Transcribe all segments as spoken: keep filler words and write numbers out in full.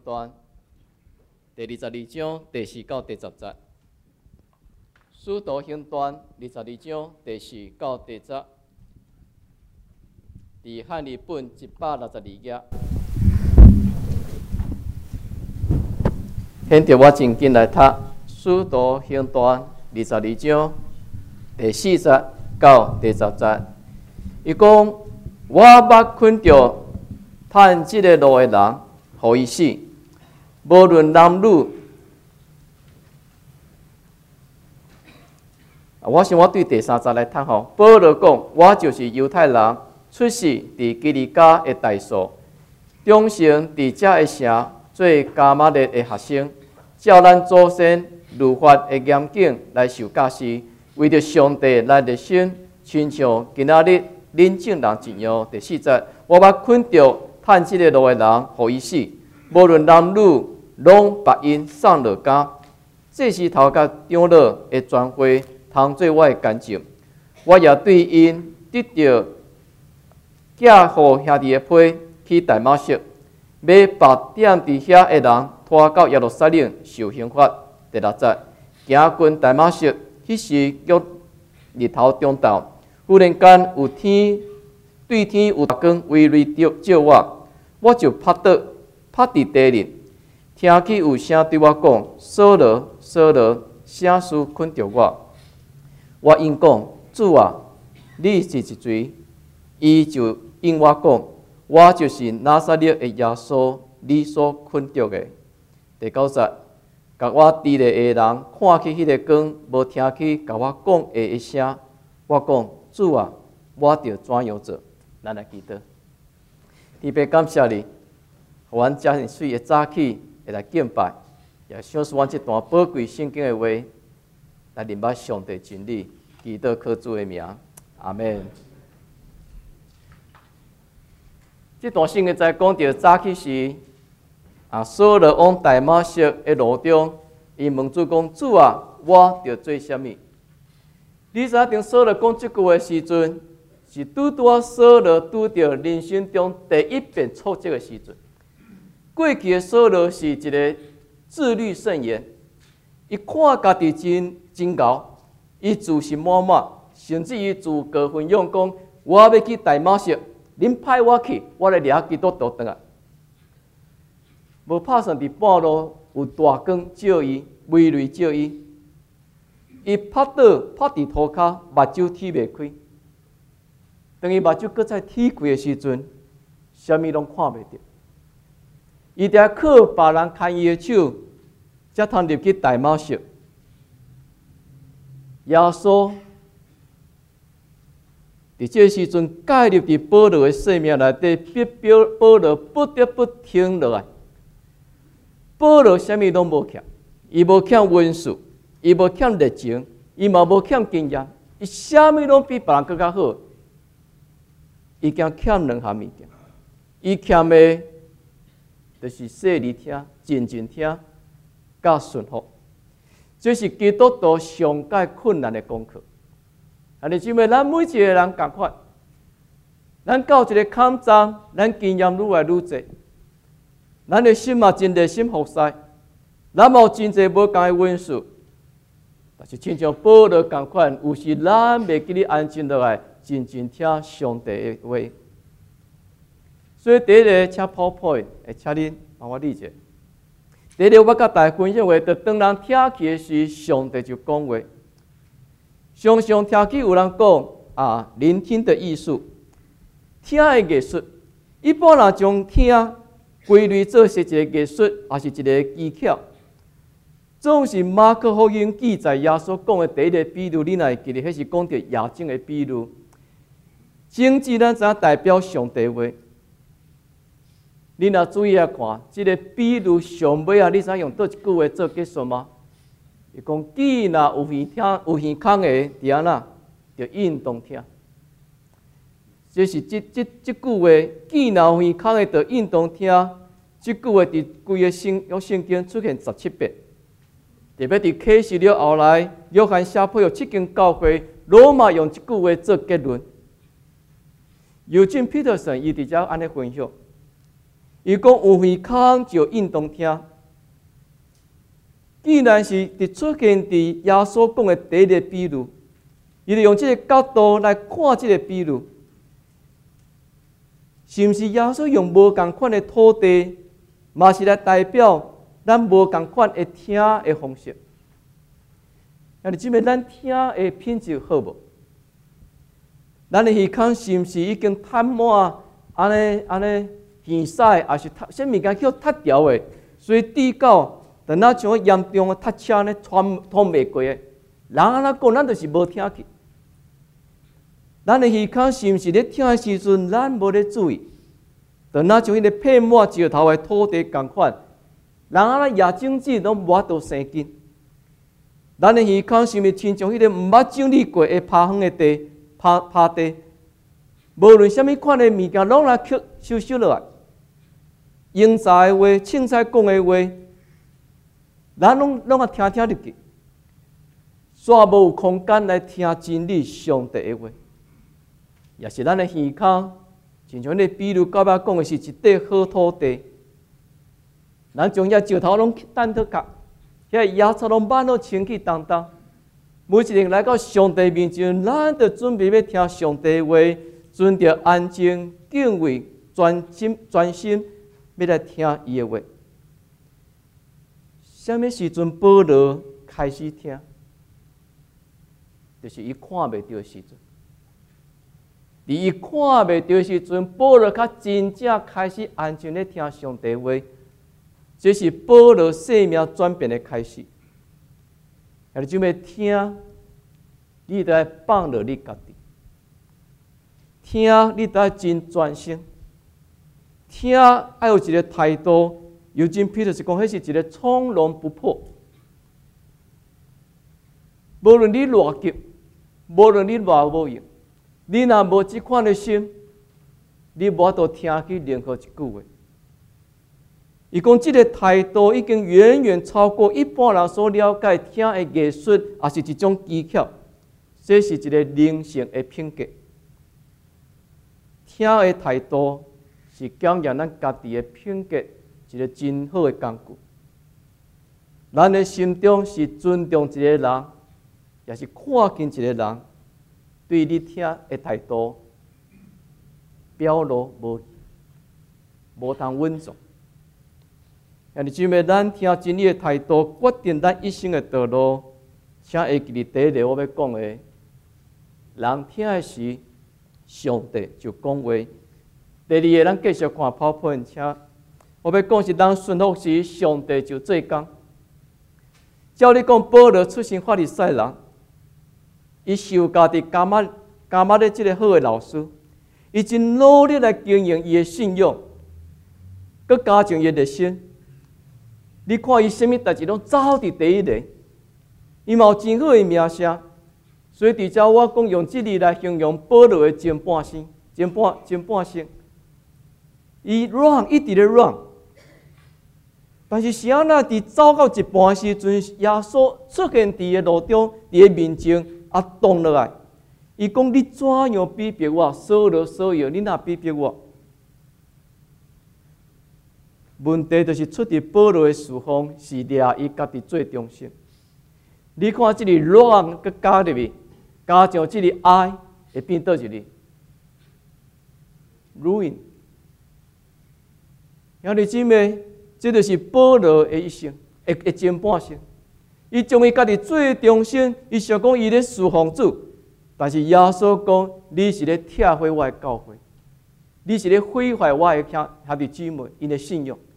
段第二十二章第四到第十节。使徒行传二十二章第四到第十，伫汉语本一百六十二页。现着我正经来读《使徒行传》二十二章第四节到第十节。伊讲：我捌看到趁即个路的人，互伊死，无论男女。我想我对第三节来读吼。保罗讲：我就是犹太人，出世伫基利家的大数，长成伫遮的城，做加马列的学生，照咱祖先律法的严谨来受教示，为着上帝来热心，亲像今仔日恁众人一样。第四节，我捌看到趁即个路的人，互伊死，无论男女，拢把因送落监。这时头甲长老的全会通做我的干净，我也对因得到寄互兄弟的批去大马色，要把点伫遐的人拖到耶路撒冷受刑罚。第六节，行过大马色，迄时约日头中昼，忽然间有天对天有大光微微照我，我就趴倒趴伫地里，听见有声对我讲：扫罗，扫罗，啥事困着我？我应讲：主啊，你是一谁？伊就应我讲：我就是拿撒勒的耶稣，你所困着的。第九节，甲我伫咧的人看去迄个光，无听去甲我讲的一声。我讲：主啊，我着怎样做？咱来祈祷。天父，感谢你，互阮遮尔水的早起会来敬拜，也想使阮这段宝贵圣经的话来明白上帝真理。祈祷靠主的名，阿门。这段圣经在讲到早起时，啊，扫罗往大马色的路中，伊问主讲：主啊，我着做啥物？你知影扫罗讲这句话的时阵，是拄拄啊扫罗拄着人生中第一遍挫折的时阵。过去的扫罗是一个自律甚严，伊看家己真真牛。伊自信满满，甚至于自告奋勇讲：我要去大马色，恁派我去，我来掠基督徒回来。无拍算伫半路有大光照伊，微雷照伊，伊趴倒趴伫涂骹，目睭天袂开。当伊目睭搁再天开的时阵，啥物拢看袂到。伊得靠别人牵伊的手，才通入去大马色。耶稣伫这时阵介入伫保罗的生命内底，逼表保罗不得不停落来。保罗啥物拢无欠，伊无欠文书，伊无欠热情，伊嘛无欠经验，伊啥物拢比别人更较好。伊惊欠两项物件，伊欠的，就是细腻听、静静听、甲顺服。这是基督徒上界困难的功课。安尼，姊妹，咱每一个人共款，咱到一个坎站，咱经验愈来愈多，咱的心嘛真热心服侍，咱嘛有真侪无共的文书，但是亲像保罗共款，有时咱袂记咧安静落来，静静听上帝的话。所以第一个，请 PowerPoint， 会请恁帮我理解。第一个，我甲大家分享话，就当人听起的时，上帝就讲话。常常听起有人讲啊，聆听的艺术，听的艺术。一般人将听归类做是一个艺术，也是一个技巧。总是马可福音记载耶稣讲的第一个比喻，你若会记得，迄是讲到亚种的比喻。经济咱知影代表上帝话。你若注意下看，这个比喻上尾啊，你知用倒一句话做结束吗？伊讲：既若有耳听、有耳孔的，伫安那，就应当听。这是这这这句话，既若有耳孔的，就应当听。这句话伫规个圣约圣经出现十七遍，特别伫启示了后来，约翰写配有七间教会，罗马用这句话做结论。尤金·彼得森伊伫遮安尼分享。 伊讲有耳孔就应当听。既然是伫出现伫耶稣讲的第一个比喻，伊就用这个角度来看这个比喻，是毋是耶稣用无共款的土地，嘛是来代表咱无共款的听的方式？那你即摆咱听的品质好无？咱的耳孔是毋是已经摊满安尼安尼耳塞，还是啥物件叫塌掉的？所以滴到，等那像严重的塞车呢，穿通袂过的，人安那讲，咱就是无听去。咱的耳孔是毋是咧听的时阵，咱无咧注意？等那像迄个配满石头的土地共款，人安那夜整子拢无法度生根。咱的耳孔是毋是亲像迄个毋捌整理过的趴远的地？趴趴地，无论什么款的物件，拢来吸收收落来。英才的话，凊彩讲的话，咱拢拢啊听听入去，煞无有空间来听真理上帝的话。也是咱的耳孔，亲像迄个比如到尾讲的是一块好土地，咱将遐石头拢担倒脚，遐野草拢挽好清气当当。每一日来到上帝面前，咱就准备要听上帝话，存着安静、敬畏、专心、专心，要来听伊的话。什么时阵保罗开始听？就是伊看袂到的时阵。伫伊看袂到的时阵，保罗较真正开始安静咧听上帝话，这是保罗生命转变的开始。啊！你准备听，你得放落你家己。听，你得真专心。听，要有一个态度。尤金彼得是讲，迄是一个从容不迫。无论你偌急，无论你偌无用，你若无即款的心，你无法度听去任何一句话。伊讲，这个态度已经远远超过一般人所了解听的艺术，也是一种技巧。这是一个灵性的品格。听的态度是检验咱家己的品格一个真好的工具。咱的心中是尊重一个人，也是看见一个人，对你听的态度表露无无通稳重。啊！你今日咱听真理的态度，决定咱一生的道路。请会记伫第一个我要讲的，人听的时，上帝就讲话。第二个，咱继续看PowerPoint，请我要讲是人顺服时，上帝就做工。照你讲，保罗出身法利赛人，伊受家己加马加马的这个好的老师，伊真努力来经营伊的信仰，佮加强伊的热心。你看伊什么代志拢走伫第一个，伊嘛有真好的名声，所以伫遮我讲用这字来形容保罗的前半生，前半前半生，伊 run 一直咧 run， 但是是安那伫走到一半时阵，耶稣出现伫个路中，伫个面前啊动落来，伊讲你怎样逼迫我？扫罗扫罗，你哪逼迫我？问题就是出伫保罗的侍奉是掠伊家己最中心。你看这里乱佮加入去，加上这里爱会变倒一里 ruin。兄弟姊妹，这就是保罗的一生，的的前半生。伊将伊家己最中心，伊想讲伊咧侍奉主，但是耶稣讲你是咧拆毁我的教会。你是咧毁坏我的兄兄弟姊妹因的信仰。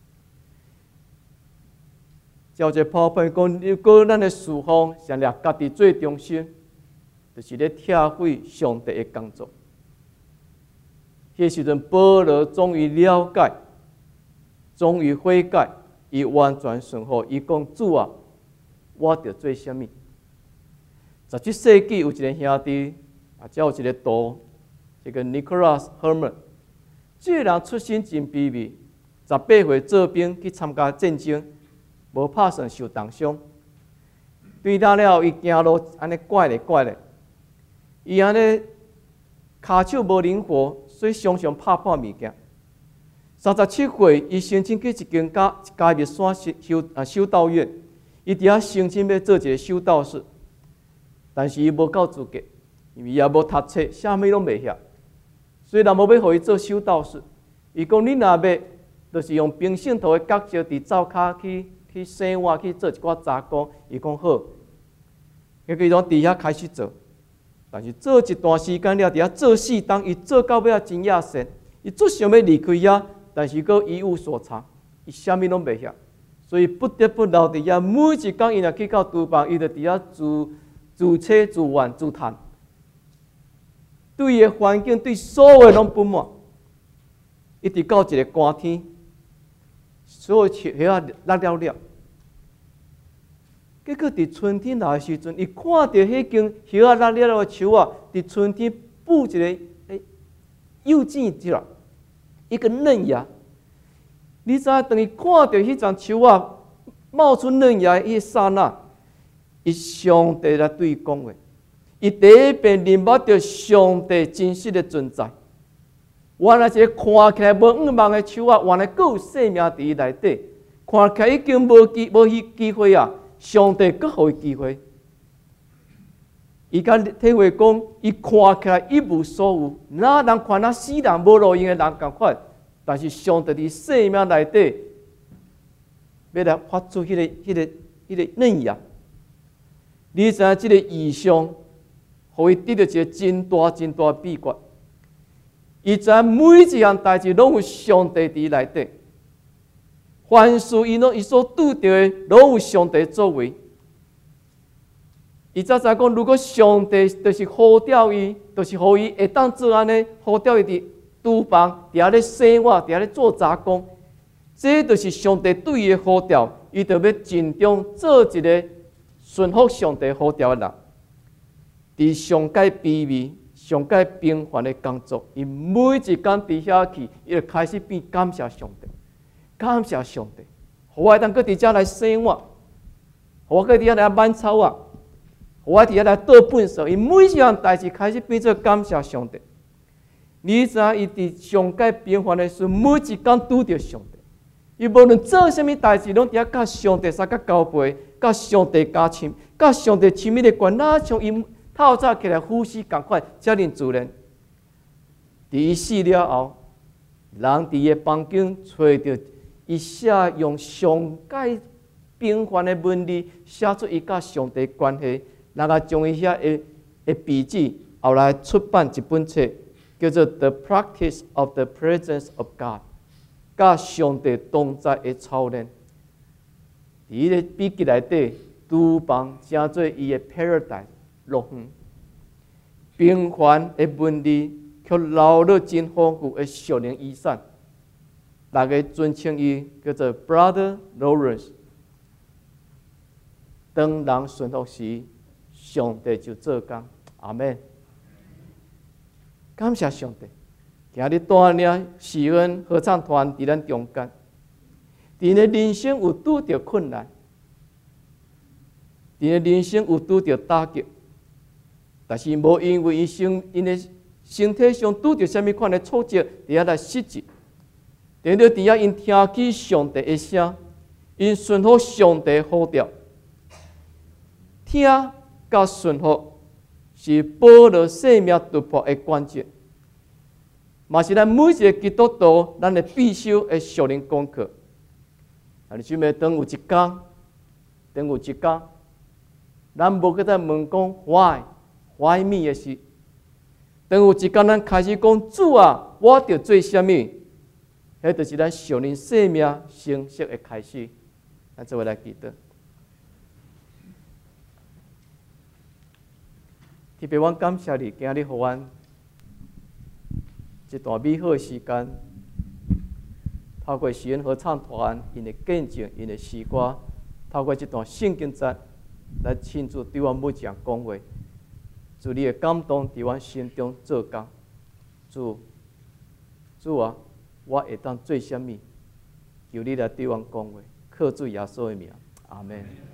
照这泡片讲，如果咱的侍奉是掠家己最中心，就是咧拆毁上帝的工作。迄时阵，保罗终于了解，终于悔改，伊完全顺服。伊讲：主啊，我着做啥物？十七世纪有一个兄弟，啊，才有一个图。这个 Nicholas Herman， 这个人出身真卑微，十八岁做兵去参加战争，无拍算受重伤。对打了，伊行路安尼拐咧拐咧，伊安尼骹手无灵活，所以常常拍破物件。 三十七岁，伊申请去一间加加密山修啊修道院，伊伫遐申请要做一个修道士，但是伊无够资格，因为伊也无读册，啥物拢袂晓。虽然无要互伊做修道士，伊讲你若要，就是用平信徒的角色伫灶骹去去生活，去做一寡杂工。伊讲好，伊佮伊从伫遐开始做，但是做一段时间了，伫遐做四档，伊做到尾啊真野神，伊足想要离开遐，但是佮一无所长，伊啥物拢袂晓，所以不得不留伫遐。每一工伊若去到厨房，伊就伫遐自自测、自怨、自叹。对伊的环境，对所有拢不满，一直到一个寒天，所有树叶啊落了了。结果伫春天来的时阵，伊看到迄间叶啊落了了的树啊，伫春天布一个诶幼剪出来，一个嫩芽。你知影，当伊看到迄丛树啊冒出嫩芽的迄刹那，伊上帝来对伊讲话。伊第一遍认捌到上帝真实的存在。原来一个看起来无五望的树啊，原来佫有生命伫伊内底。看起来已经无机无迄机会啊，上帝佫互伊机会。伊甲体会讲，伊看起来一无所有，哪人看那死人无路用的人共款。但是上帝伫生命内底，要来发出迄、那个、迄、那个、迄、那个嫩芽。你知影即个异象？互伊得到一个真大真大秘诀，伊知影每一项代志拢有上帝伫内底，凡事伊拢伊所拄到的拢有上帝作为。伊早知讲，如果上帝就是呼召伊，就是互伊会当做安尼，呼召伊伫厨房伫遐咧生活，伫遐咧做杂工，这就是上帝对伊的呼召，伊就要尽忠做一个顺服上帝呼召的人。伫上界卑微、上界平凡的工作，伊每一天伫遐去，伊就开始变感谢上帝，感谢上帝，互我当搁伫遮来生活，互我搁伫遐来挽草啊，互我伫遐来倒粪扫，伊每一项代志开始变做感谢上帝。你知影，伊伫上界平凡的时候，每一天拄着上帝，伊无论做啥物代志，拢伫遐甲上帝相甲交陪，甲上帝加亲，甲上帝亲密的关系，像伊。透早起来呼吸共款，遮尔自然。伫伊死了后，人伫伊房间找到伊写用上界平凡的文字写出伊甲上帝关系，然后将伊遐的的笔记后来出版一本册，叫做《The Practice of the Presence of God》，甲上帝同在的操练。伫伊个笔记内底，厨房成做伊的 paradise。乐园，平凡的文字，却留了真丰富的属灵遗产。大家尊称伊叫做 Brother Lawrence。当人顺服时，上帝就做工。阿门。感谢上帝，今日带领喜恩合唱团伫咱中间。伫咱人生有拄着困难，伫咱人生有拄着打击。但是无因为伊身因的身体上拄着什么款的挫折，伫遐来失志。等到伫遐因听起上帝的声，因顺服上帝呼召。听甲顺服是保罗生命突破的关键，嘛是咱每一个基督徒咱的必修的属灵功课。啊，你准备等有一天，等有一天，咱无去再问讲 why。Why me 的是，当有一天咱开始讲主啊，我着做啥物？迄就是咱属灵生命成熟的开始。咱做伙来祈祷。特别，阮感谢你，今日互阮一段美好的时间，透过喜恩合唱团因的见证、因的诗歌，透过这段圣经节来庆祝对阮每一项讲话。主你的感动伫阮心中做工，主，主啊，我会当做啥物？求你来对阮讲话，靠主耶稣的名，阿门。